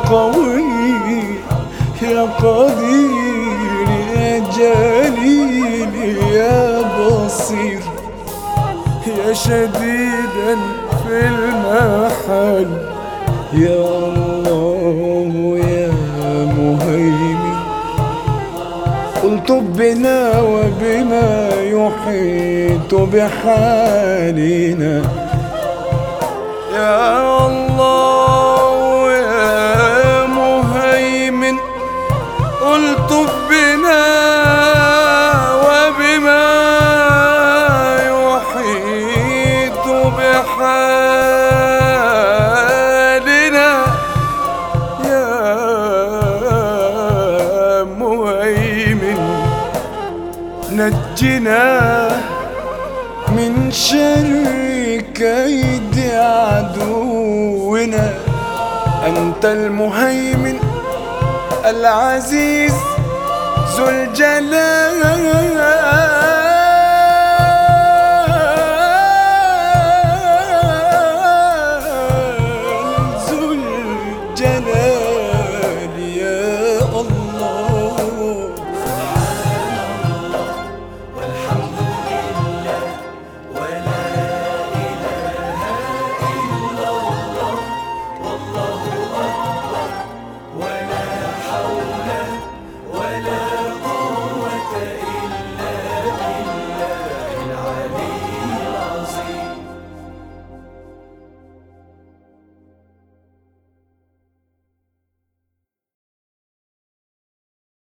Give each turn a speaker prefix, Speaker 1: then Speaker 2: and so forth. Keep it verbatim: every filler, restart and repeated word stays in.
Speaker 1: قوي يا قدير يا جليل يا بصير يا شديدا في المحل يا الله يا مهيمن الطف بنا وبما يحيط بحالنا يا الله يا مهيمن الطف بنا وبما يحيط بحالنا يا مهيمن نجنا من شر كيد عدونا أنت المهيمن العزيز ذو الجلال